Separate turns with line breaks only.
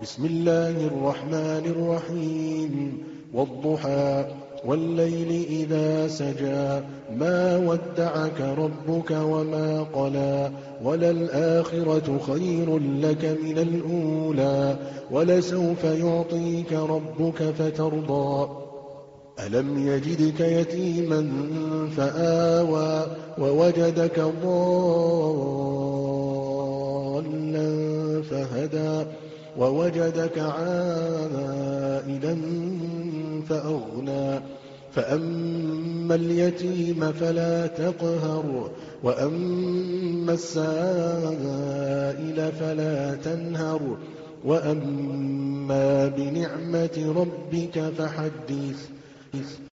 بسم الله الرحمن الرحيم والضحى والليل إذا سجى ما ودعك ربك وما قلى وللآخرة خير لك من الأولى ولسوف يعطيك ربك فترضى ألم يجدك يتيما فآوى ووجدك ضالا فهدى ووجدك عائلا فأغنى فأما اليتيم فلا تقهر وأما السائل فلا تنهر وأما بنعمة ربك فحدث